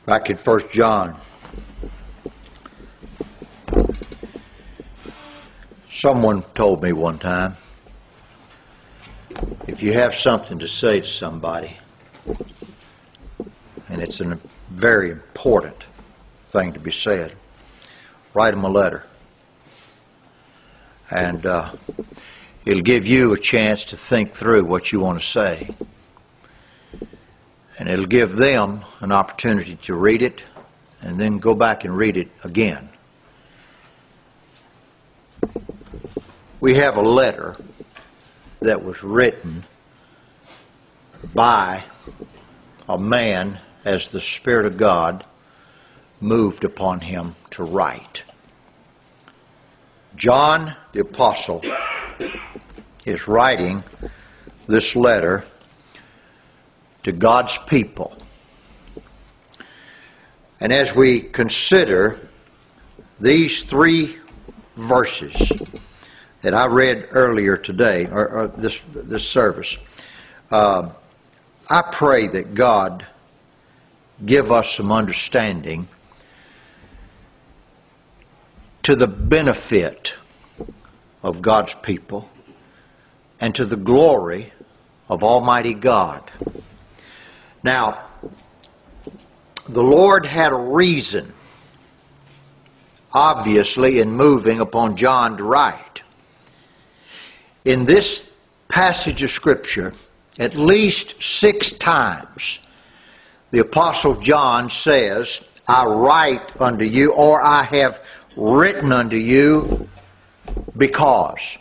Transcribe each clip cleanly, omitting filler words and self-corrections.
Back in 1 John, someone told me one time, if you have something to say to somebody, and it's a very important thing to be said, write them a letter. And it'll give you a chance to think through what you want to say. And it'll give them an opportunity to read it and then go back and read it again. We have a letter that was written by a man as the Spirit of God moved upon him to write. John the Apostle is writing this letter to God's people. And as we consider these three verses that I read earlier today, or this service, I pray that God give us some understanding to the benefit of God's people and to the glory of Almighty God. Now, the Lord had a reason, obviously, in moving upon John to write. In this passage of Scripture, at least 6 times, the Apostle John says, I write unto you, or I have written unto you because.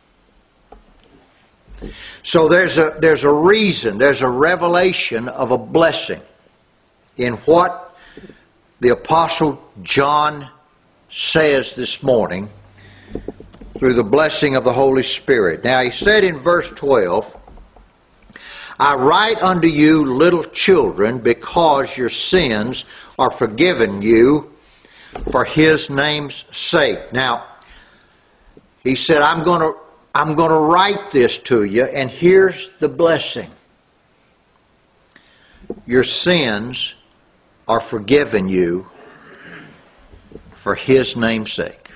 So there's a reason, there's a revelation of a blessing in what the Apostle John says this morning through the blessing of the Holy Spirit. Now he said in verse 12, I write unto you, little children, because your sins are forgiven you for His name's sake. Now, he said, I'm going to write this to you, and here's the blessing. Your sins are forgiven you for His name's sake.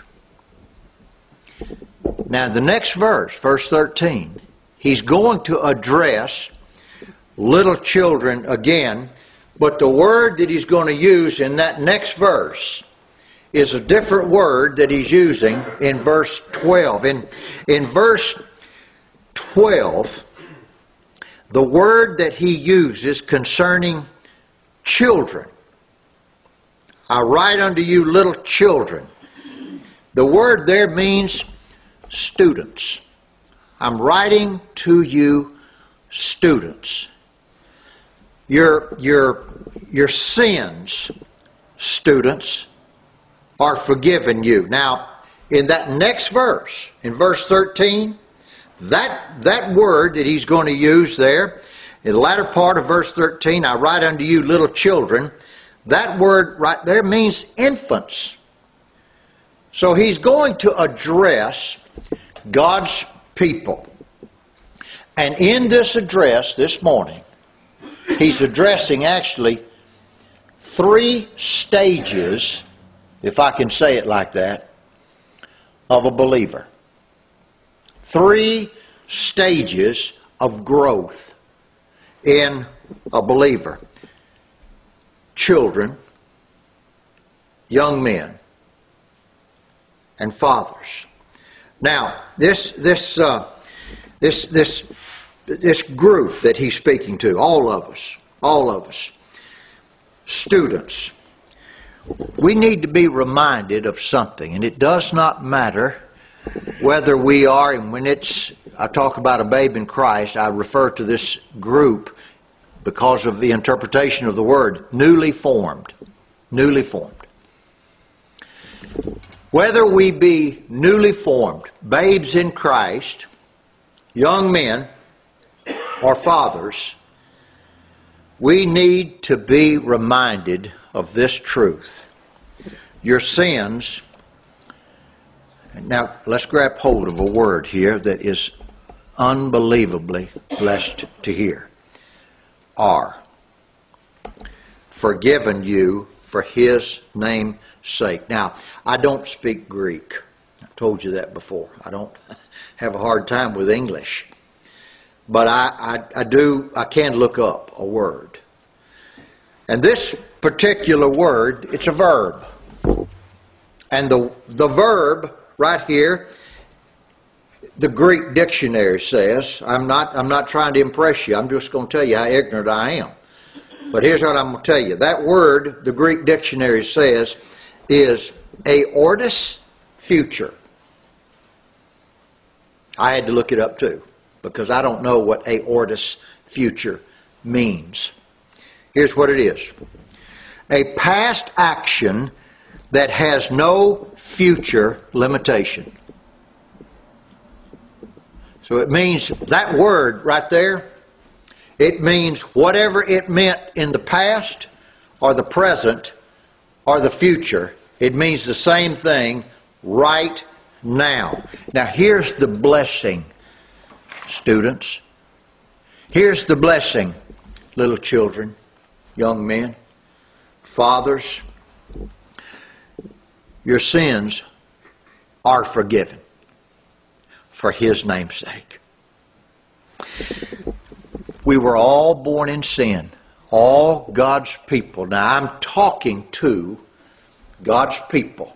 Now, the next verse, verse 13, he's going to address little children again, but the word that he's going to use in that next verse is a different word that he's using in verse 12. In verse 12, the word that he uses concerning children, I write unto you little children. The word there means students. I'm writing to you students. Your sins, students, are forgiven you. Now, in that next verse, in verse 13, that word that he's going to use there, in the latter part of verse 13, I write unto you little children, that word right there means infants. So he's going to address God's people. And in this address this morning, he's addressing actually 3 stages, if I can say it like that, of a believer. 3 stages of growth in a believer. Children, young men, and fathers. Now, this group that he's speaking to, all of us, students, we need to be reminded of something, and it does not matter whether we are, and when I talk about a babe in Christ, I refer to this group because of the interpretation of the word, newly formed. Newly formed. Whether we be newly formed, babes in Christ, young men, or fathers, we need to be reminded of this truth. Your sins, now let's grab hold of a word here that is unbelievably blessed to hear. Are forgiven you for His name's sake. Now, I don't speak Greek. I told you that before. I don't have a hard time with English. But I can look up a word. And this particular word, it's a verb. And the verb right here, the Greek dictionary says, I'm not trying to impress you. I'm just going to tell you how ignorant I am. But here's what I'm going to tell you. That word, the Greek dictionary says, is aorist future. I had to look it up too, because I don't know what aorist future means. Here's what it is. A past action that has no future limitation. So it means, that word right there, it means whatever it meant in the past or the present or the future, it means the same thing right now. Now here's the blessing, students. Here's the blessing, little children, young men, fathers. Your sins are forgiven for His name's sake. We were all born in sin, all God's people. Now I'm talking to God's people.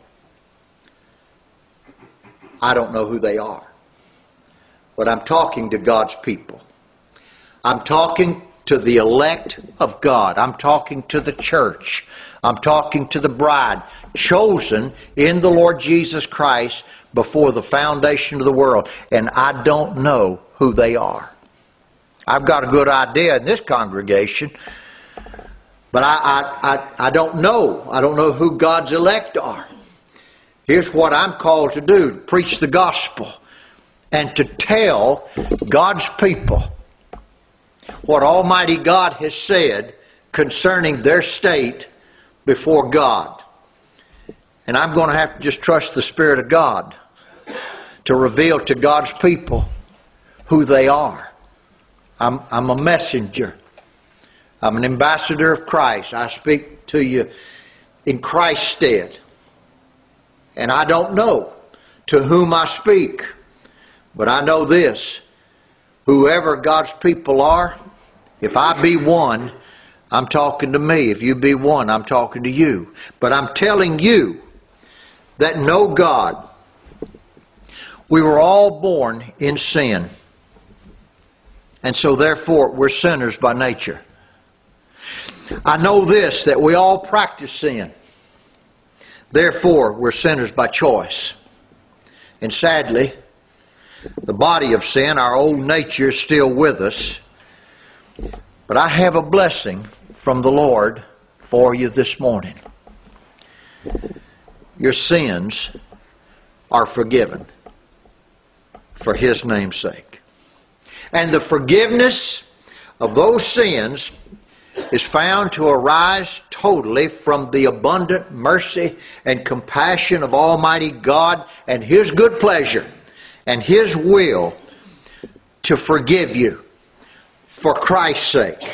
I don't know who they are, but I'm talking to God's people. I'm talking to the elect of God. I'm talking to the church. I'm talking to the bride, chosen in the Lord Jesus Christ before the foundation of the world. And I don't know who they are. I've got a good idea in this congregation, but I don't know. I don't know who God's elect are. Here's what I'm called to do: to preach the gospel and to tell God's people what Almighty God has said concerning their state before God. And I'm going to have to just trust the Spirit of God to reveal to God's people who they are. I'm a messenger. I'm an ambassador of Christ. I speak to you in Christ's stead. And I don't know to whom I speak, but I know this: whoever God's people are, if I be one, I'm talking to me. If you be one, I'm talking to you. But I'm telling you that know God. We were all born in sin. And so therefore we're sinners by nature. I know this, that we all practice sin. Therefore we're sinners by choice. And sadly, the body of sin, our old nature, is still with us. But I have a blessing from the Lord for you this morning. Your sins are forgiven for His name's sake. And the forgiveness of those sins is found to arise totally from the abundant mercy and compassion of Almighty God and His good pleasure and His will to forgive you for Christ's sake.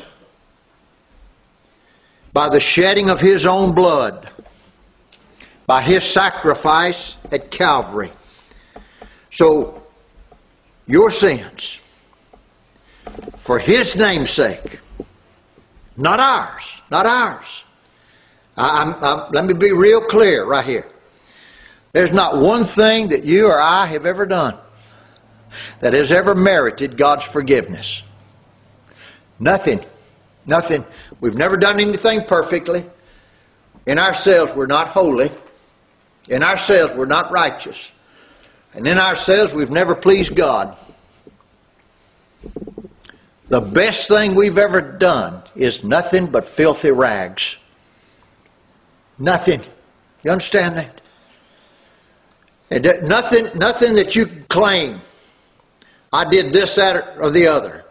By the shedding of His own blood, by His sacrifice at Calvary. So, your sins, for His name's sake, not ours, not ours. Let me be real clear right here. There's not one thing that you or I have ever done that has ever merited God's forgiveness. Nothing. Nothing. We've never done anything perfectly. In ourselves, we're not holy. In ourselves, we're not righteous. And in ourselves, we've never pleased God. The best thing we've ever done is nothing but filthy rags. Nothing. You understand that? And nothing that you can claim, I did this, that, or the other.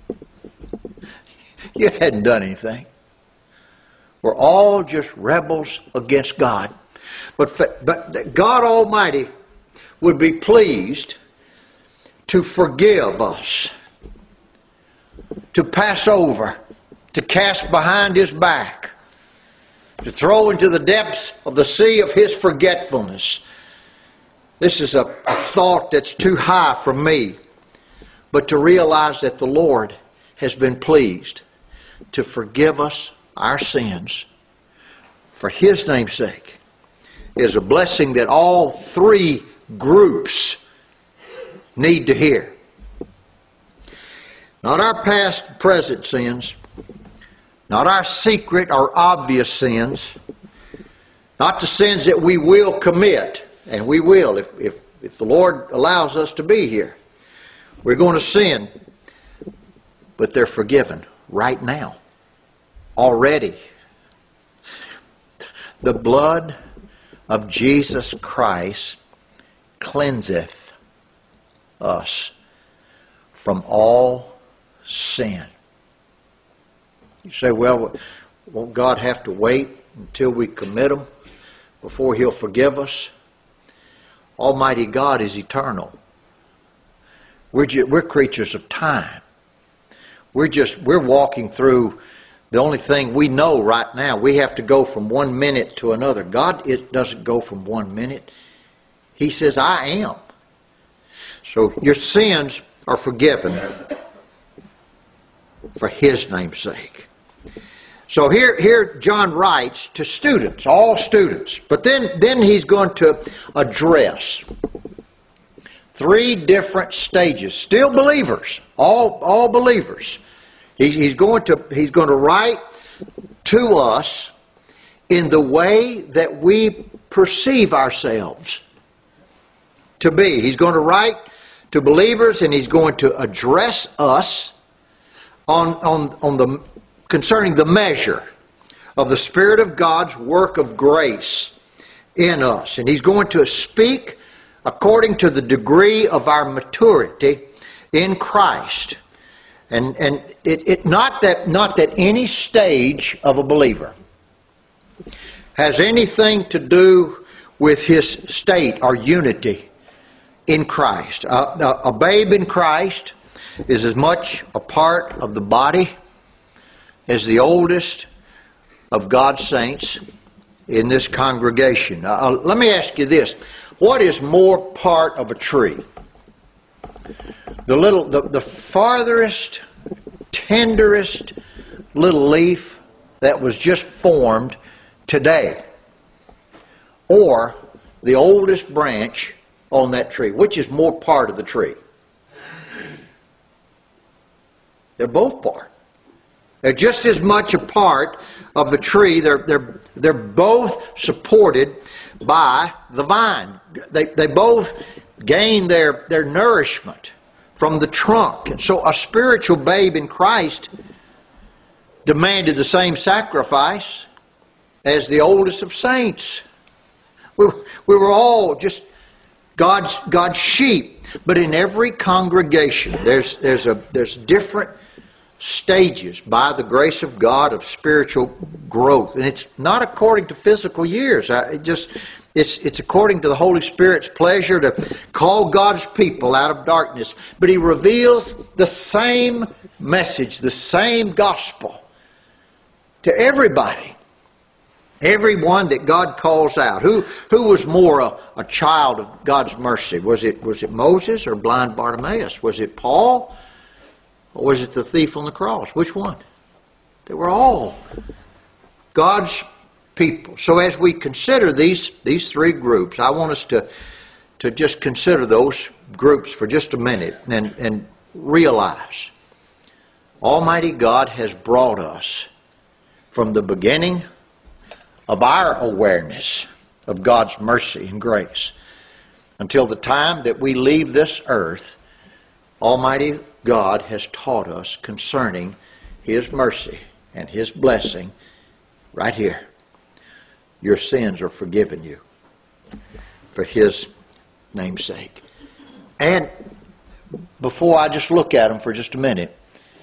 You hadn't done anything. We're all just rebels against God. But God Almighty would be pleased to forgive us, to pass over, to cast behind his back, to throw into the depths of the sea of his forgetfulness. This is a thought that's too high for me. But to realize that the Lord has been pleased to forgive us our sins for His name's sake is a blessing that all three groups need to hear. Not our past, present sins, not our secret or obvious sins, not the sins that we will commit, and we will if the Lord allows us to be here. We're going to sin, but they're forgiven right now, already. The blood of Jesus Christ cleanseth us from all sin. You say, well, won't God have to wait until we commit them before He'll forgive us? Almighty God is eternal. We're creatures of time. We're walking through the only thing we know right now. We have to go from 1 minute to another. God, it doesn't go from 1 minute. He says, I am. So your sins are forgiven for His name's sake. So here John writes to students, all students. But then he's going to address three different stages. Still believers, all believers. He's going to write to us in the way that we perceive ourselves to be. He's going to write to believers, and he's going to address us concerning the measure of the Spirit of God's work of grace in us. And he's going to speak according to the degree of our maturity in Christ. And not that any stage of a believer has anything to do with his state or unity in Christ. A babe in Christ is as much a part of the body as the oldest of God's saints in this congregation. Let me ask you this. What is more part of a tree? The farthest, tenderest little leaf that was just formed today, or the oldest branch on that tree? Which is more part of the tree? They're both part. They're just as much a part of the tree. They're both supported by the vine. They both gain their nourishment from the trunk. And so a spiritual babe in Christ demanded the same sacrifice as the oldest of saints. We were all just God's sheep. But in every congregation, there's different stages by the grace of God of spiritual growth. And it's not according to physical years. It's according to the Holy Spirit's pleasure to call God's people out of darkness. But He reveals the same message, the same gospel to everybody. Everyone that God calls out. Who was more a child of God's mercy? Was it Moses or blind Bartimaeus? Was it Paul? Or was it the thief on the cross? Which one? They were all God's people. So as we consider these three groups, I want us to just consider those groups for just a minute and realize Almighty God has brought us from the beginning of our awareness of God's mercy and grace until the time that we leave this earth. Almighty God has taught us concerning His mercy and His blessing right here. Your sins are forgiven you for His name's sake. And before I just look at them for just a minute,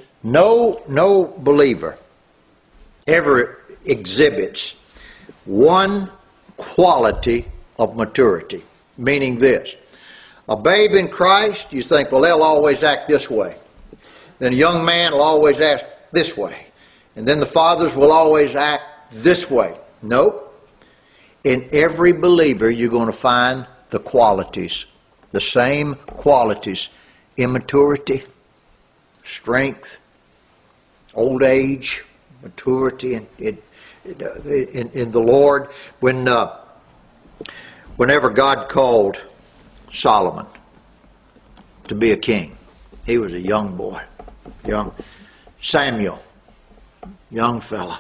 no believer ever exhibits one quality of maturity, meaning this. A babe in Christ, you think, well, they'll always act this way. Then a young man will always act this way. and then the fathers will always act this way. Nope. In every believer, you're going to find the qualities, the same qualities: immaturity, strength, old age, maturity in the Lord. Whenever God called Solomon to be a king, he was a young boy, young Samuel, young fella.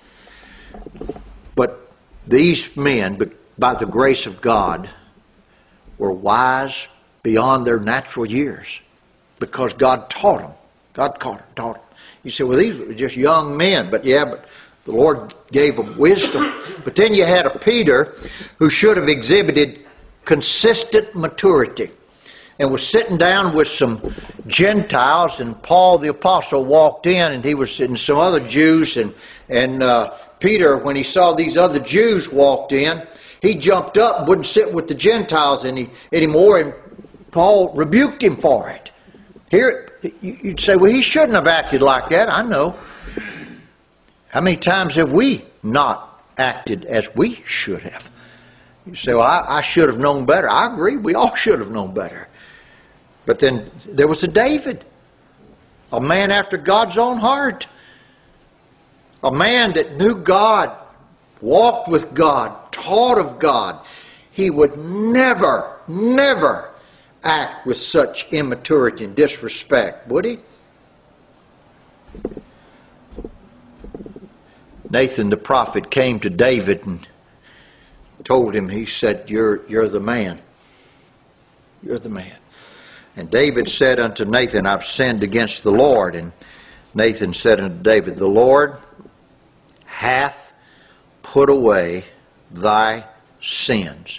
But these men, by the grace of God, were wise beyond their natural years because God taught them. God taught them. You say, well, these were just young men. But the Lord gave them wisdom. But then you had a Peter who should have exhibited consistent maturity and was sitting down with some Gentiles, and Paul the Apostle walked in, and he was sitting some other Jews, and Peter, when he saw these other Jews walked in, he jumped up and wouldn't sit with the Gentiles anymore, and Paul rebuked him for it. Here, you'd say, well, he shouldn't have acted like that. I know. How many times have we not acted as we should have? You say, well, I should have known better. I agree. We all should have known better. But then there was a David, a man after God's own heart, a man that knew God, walked with God, taught of God. He would never, never act with such immaturity and disrespect, would he? Nathan the prophet came to David and told him, he said, you're the man. You're the man. And David said unto Nathan, I've sinned against the Lord. And Nathan said unto David, the Lord hath put away thy sins.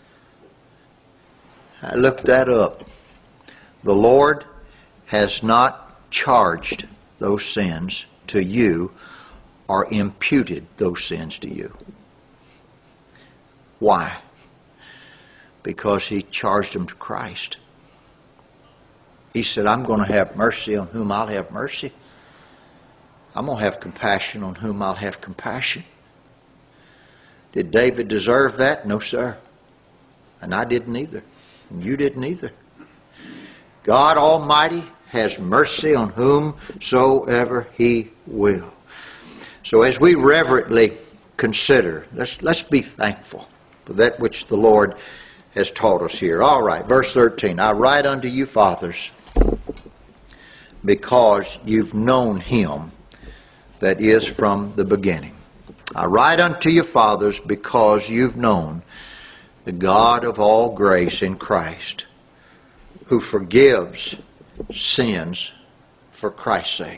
I looked that up. The Lord has not charged those sins to you or imputed those sins to you. Why? Because he charged them to Christ. He said, I'm going to have mercy on whom I'll have mercy. I'm going to have compassion on whom I'll have compassion. Did David deserve that? No, sir. And I didn't either. And you didn't either. God Almighty has mercy on whomsoever he will. So as we reverently consider, let's be thankful for that which the Lord has taught us here. All right, verse 13. I write unto you, fathers, because you've known him that is from the beginning. I write unto you, fathers, because you've known the God of all grace in Christ, who forgives sins for Christ's sake.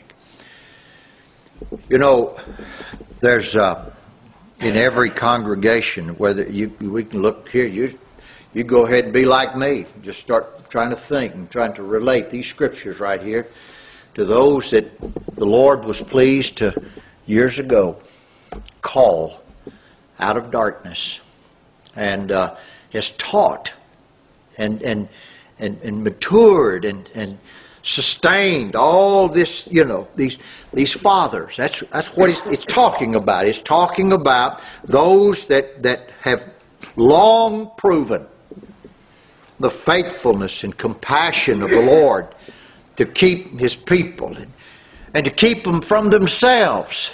You know, there's in every congregation, whether we can look here, you go ahead and be like me. Just start trying to think and trying to relate these scriptures right here to those that the Lord was pleased to, years ago, call out of darkness and has taught and matured and sustained all this, these fathers. That's what it's talking about. It's talking about those that have long proven the faithfulness and compassion of the Lord to keep his people and to keep them from themselves,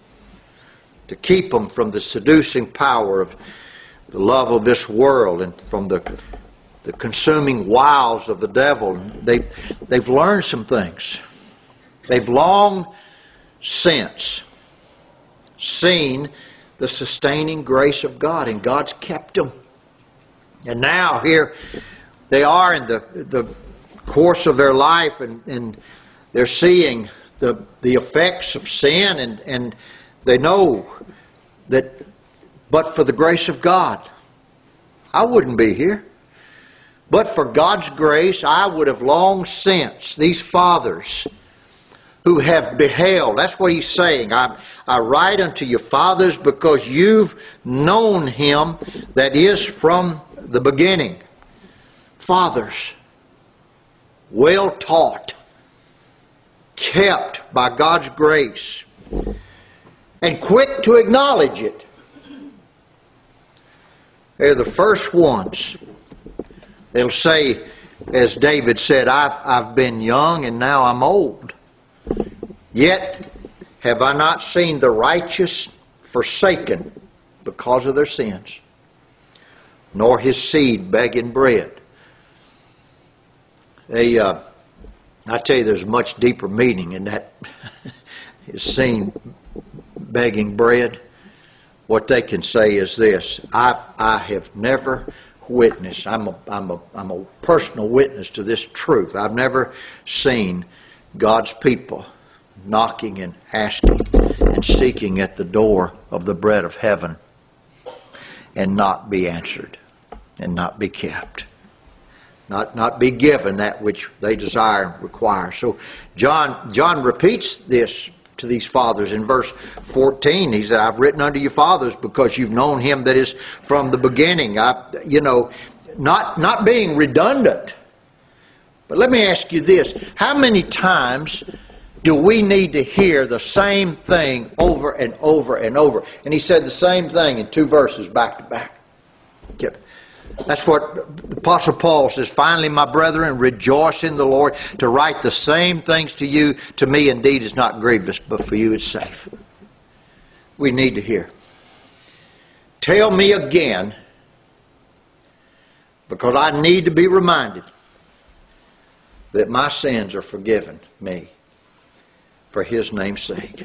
to keep them from the seducing power of the love of this world and from the consuming wiles of the devil. They've learned some things. They've long since seen the sustaining grace of God, and God's kept them. And now here they are in the course of their life, and they're seeing the effects of sin, and they know that but for the grace of God, I wouldn't be here. But for God's grace, I would have long since, these fathers who have beheld, that's what he's saying. I write unto you, fathers, because you've known him that is from the beginning. Fathers, well taught, kept by God's grace. and quick to acknowledge it. They're the first ones. They'll say, as David said, I've been young and now I'm old. Yet have I not seen the righteous forsaken because of their sins, nor his seed begging bread. I tell you, there's much deeper meaning in that. Is seen begging bread. What they can say is this: I have never witnessed. I'm a personal witness to this truth. I've never seen God's people knocking and asking and seeking at the door of the bread of heaven and not be answered and not be kept. Not be given that which they desire and require. So John repeats this to these fathers in verse 14. He said, I've written unto you fathers because you've known him that is from the beginning. Not being redundant. But let me ask you this. How many times do we need to hear the same thing over and over and over? And he said the same thing in 2 verses back to back. That's what the Apostle Paul says. Finally, my brethren, rejoice in the Lord. To write the same things to you, to me indeed is not grievous, but for you it's safe. We need to hear. Tell me again, because I need to be reminded that my sins are forgiven me for his name's sake.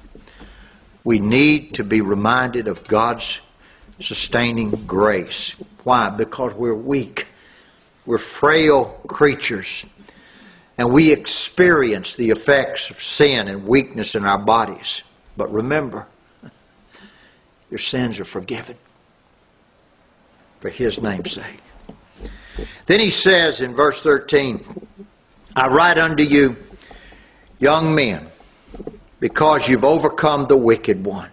We need to be reminded of God's sustaining grace. Why? Because we're weak. We're frail creatures. And we experience the effects of sin and weakness in our bodies. But remember, your sins are forgiven for his name's sake. Then he says in verse 13, I write unto you, young men, because you've overcome the wicked one.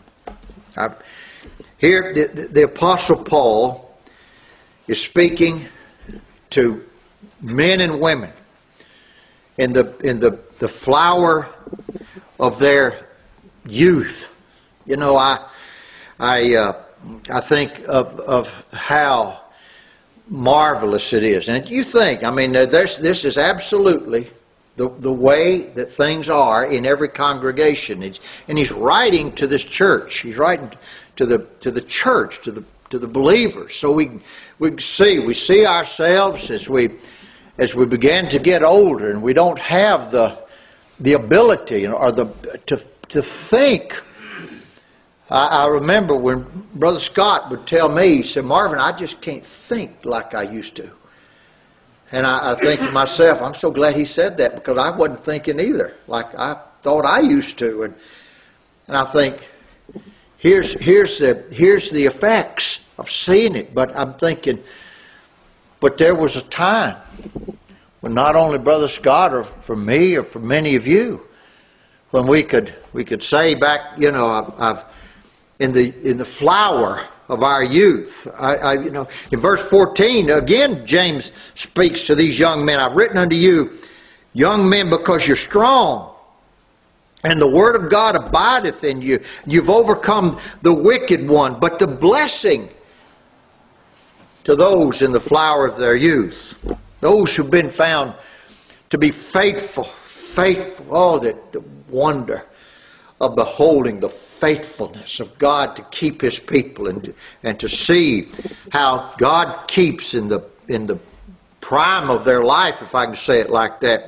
Here, the Apostle Paul is speaking to men and women in the flower of their youth. You know, I think of how marvelous it is, and you think, I mean, this is absolutely the way that things are in every congregation. And he's writing to this church. He's writing to the church, to the believers, so we see ourselves as we begin to get older, and we don't have the ability or to think. I remember when Brother Scott would tell me, he said, Marvin, I just can't think like I used to. And I think to myself, I'm so glad he said that, because I wasn't thinking either like I thought I used to. And I think, here's the effects of seeing it. But I'm thinking, but there was a time when not only Brother Scott or for me or for many of you, when we could say back, I've in the flower of our youth. In verse 14, again, James speaks to these young men. I've written unto you, young men, because you're strong, and the word of God abideth in you. You've overcome the wicked one. But the blessing to those in the flower of their youth, those who've been found to be faithful. Oh, the wonder of beholding the faithfulness of God to keep his people, and to see how God keeps in the prime of their life, if I can say it like that.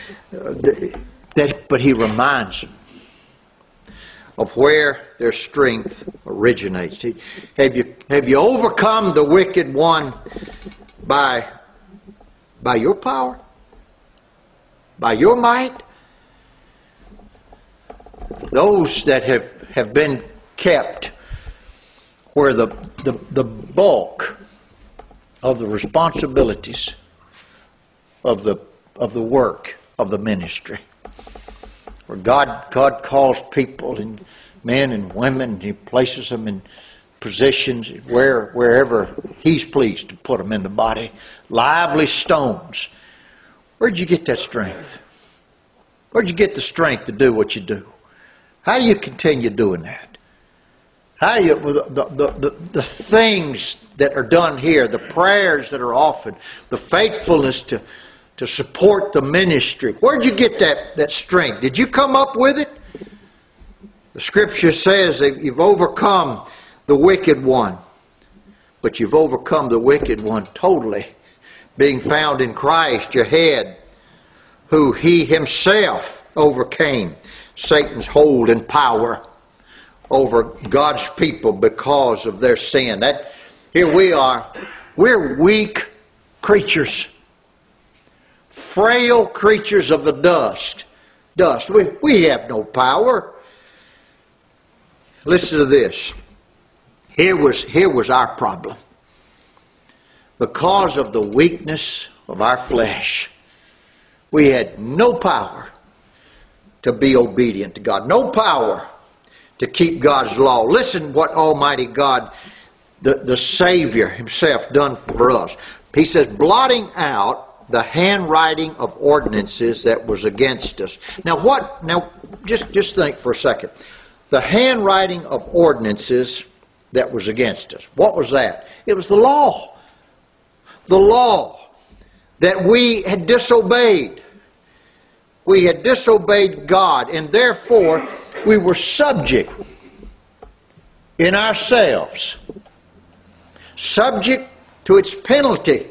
But he reminds them of where their strength originates. Have you overcome the wicked one by your power? By your might? Those that have been kept where the bulk of the responsibilities of the work of the ministry, where God calls people, and men and women, he places them in positions wherever he's pleased to put them in the body, lively stones. Where'd you get that strength? Where'd you get the strength to do what you do? How do you continue doing that? How you, the things that are done here, the prayers that are offered, the faithfulness to support the ministry. Where'd you get that strength? Did you come up with it? The Scripture says that you've overcome the wicked one. But you've overcome the wicked one totally, being found in Christ, your head, who He Himself overcame Satan's hold and power over God's people because of their sin. Here we are. We're weak creatures. Frail creatures of the dust. We have no power. Listen to this. Here was our problem. Because of the weakness of our flesh, we had no power to be obedient to God. No power to keep God's law. Listen what Almighty God, the Savior Himself, done for us. He says, blotting out the handwriting of ordinances that was against us. Now just think for a second. The handwriting of ordinances that was against us. What was that? It was the law. The law that we had disobeyed. We had disobeyed God, and therefore we were subject in ourselves, subject to its penalty,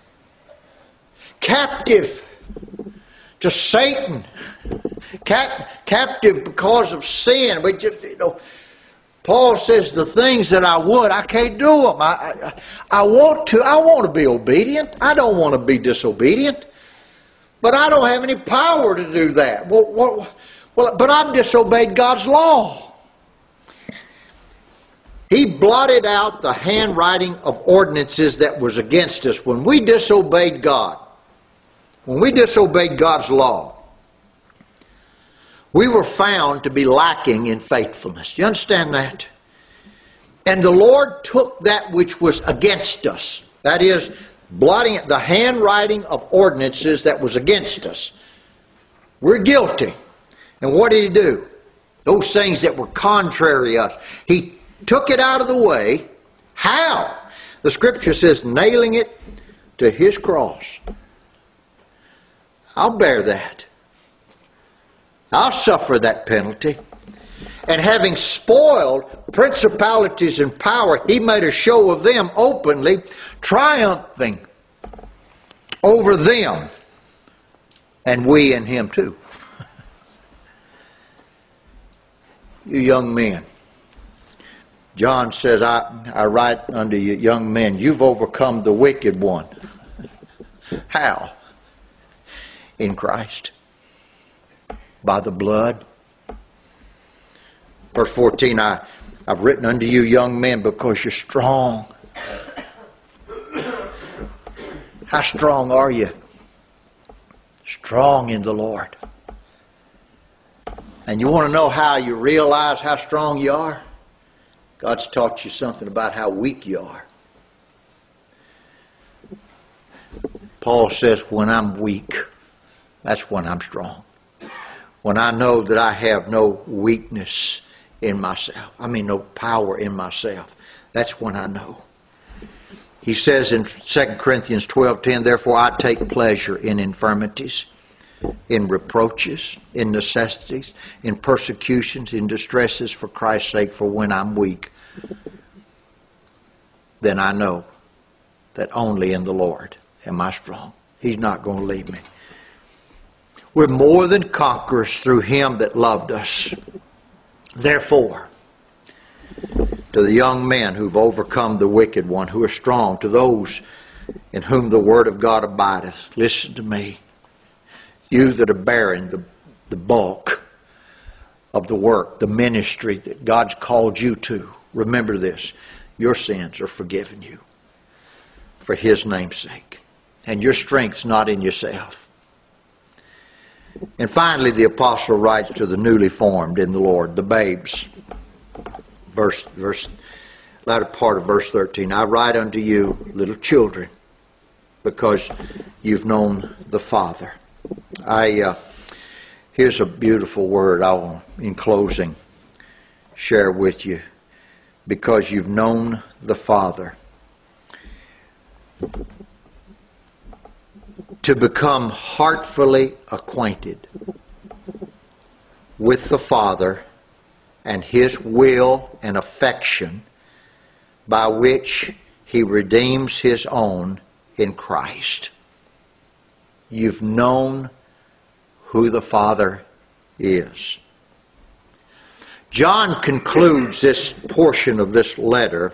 captive to Satan, captive because of sin. We just, Paul says, the things that I would, I can't do them. I want to be obedient. I don't want to be disobedient. But I don't have any power to do that. But I've disobeyed God's law. He blotted out the handwriting of ordinances that was against us when we disobeyed God. When we disobeyed God's law, we were found to be lacking in faithfulness. Do you understand that? And the Lord took that which was against us. That is, blotting the handwriting of ordinances that was against us. We're guilty. And what did He do? Those things that were contrary to us. He took it out of the way. How? The Scripture says, nailing it to His cross. I'll bear that. I'll suffer that penalty. And having spoiled principalities and power, He made a show of them openly, triumphing over them, and we in Him too. You young men, John says, I write unto you young men, you've overcome the wicked one. How? In Christ. By the blood. Verse 14, I've written unto you young men because you're strong. How strong are you? Strong in the Lord. And you want to know how you realize how strong you are? God's taught you something about how weak you are. Paul says, when I'm weak, that's when I'm strong. When I know that I have no weakness in myself. No power in myself. That's when I know. He says in 2 Corinthians 12:10, therefore I take pleasure in infirmities, in reproaches, in necessities, in persecutions, in distresses for Christ's sake, for when I'm weak, then I know that only in the Lord am I strong. He's not going to leave me. We're more than conquerors through Him that loved us. Therefore, to the young men who've overcome the wicked one, who are strong, to those in whom the Word of God abideth, listen to me. You that are bearing the bulk of the work, the ministry that God's called you to, remember this. Your sins are forgiven you for His name's sake. And your strength's not in yourself. And finally, the apostle writes to the newly formed in the Lord, the babes. Latter part of verse 13. I write unto you, little children, because you've known the Father. Here's a beautiful word I will, in closing, share with you. because you've known the Father. To become heartfully acquainted with the Father and His will and affection by which He redeems His own in Christ. You've known who the Father is. John concludes this portion of this letter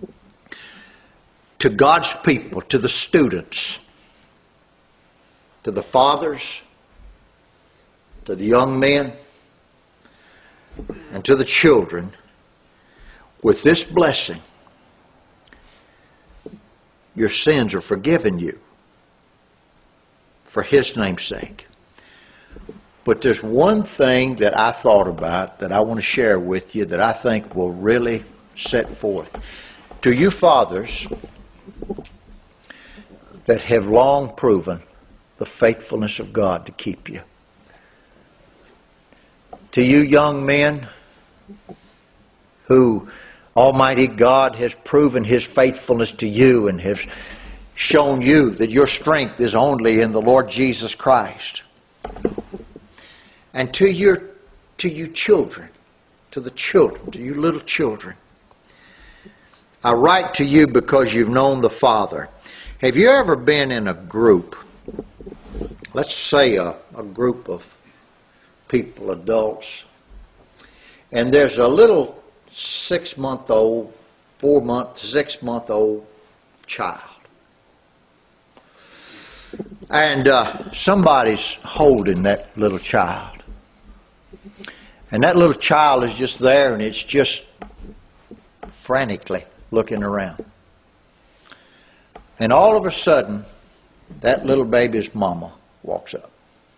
to God's people, to the students, to the fathers, to the young men, and to the children, with this blessing: your sins are forgiven you for His name's sake. But there's one thing that I thought about that I want to share with you that I think will really set forth. To you fathers that have long proven the faithfulness of God to keep you. To you young men who Almighty God has proven His faithfulness to you and has shown you that your strength is only in the Lord Jesus Christ. And to you children, to the children, to you little children, I write to you because you've known the Father. Have you ever been in a group, let's say a group of people, adults, and there's a little 6-month-old, 6-month-old child. And somebody's holding that little child. And that little child is just there, and it's just frantically looking around. And all of a sudden, that little baby's mama walks up.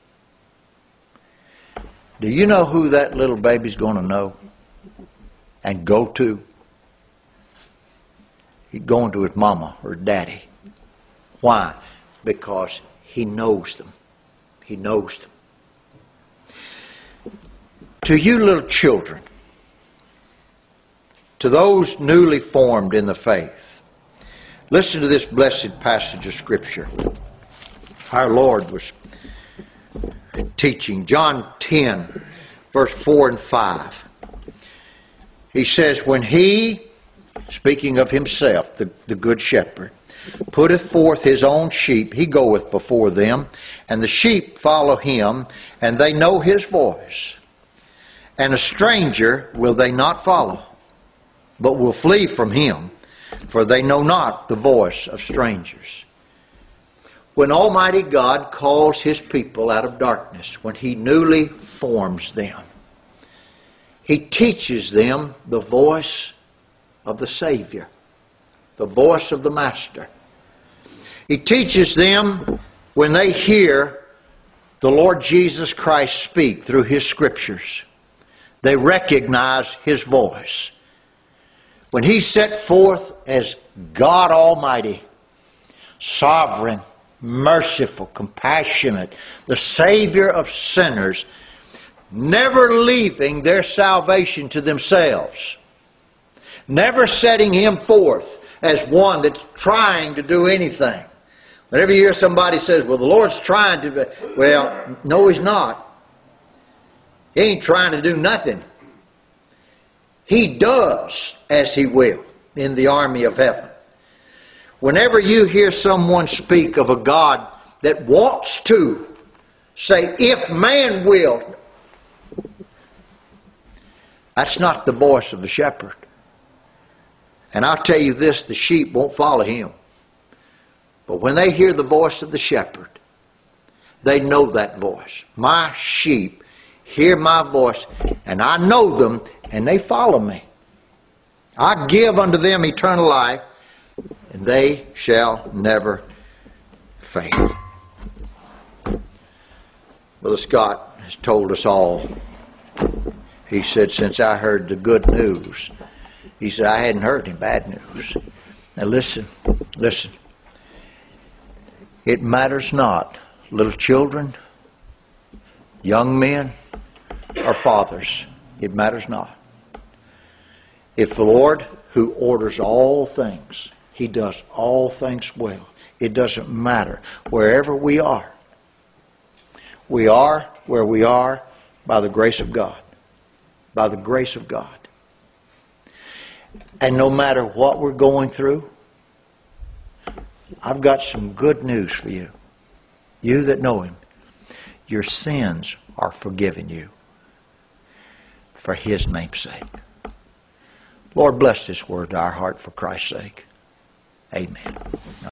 Do you know who that little baby's going to know and go to? He's going to his mama or daddy. Why? Because he knows them. He knows them. To you little children, to those newly formed in the faith, listen to this blessed passage of Scripture. Our Lord was teaching. John 10, verse 4 and 5. He says, when He, speaking of Himself, the good shepherd, putteth forth His own sheep, He goeth before them, and the sheep follow Him, and they know His voice. And a stranger will they not follow, but will flee from him, for they know not the voice of strangers. When Almighty God calls His people out of darkness, when He newly forms them, He teaches them the voice of the Savior, the voice of the Master. He teaches them when they hear the Lord Jesus Christ speak through His Scriptures. They recognize His voice. When He set forth as God Almighty, sovereign, merciful, compassionate, the Savior of sinners, never leaving their salvation to themselves, never setting Him forth as one that's trying to do anything. Whenever you hear somebody says, well, the Lord's trying to, well, no, He's not. He ain't trying to do nothing. He does as He will in the army of heaven. Whenever you hear someone speak of a God that wants to say, if man will, that's not the voice of the shepherd. And I'll tell you this, the sheep won't follow him. But when they hear the voice of the shepherd, they know that voice. My sheep hear my voice, and I know them, and they follow me. I give unto them eternal life, and they shall never fail. Brother Scott has told us all. He said, since I heard the good news, he said, I hadn't heard any bad news. Now listen. It matters not, little children, young men, or fathers. It matters not. If the Lord, who orders all things, He does all things well. It doesn't matter. Wherever we are where we are by the grace of God. By the grace of God. And no matter what we're going through, I've got some good news for you. You that know Him. Your sins are forgiven you for His name's sake. Lord, bless this word to our heart for Christ's sake. Amen.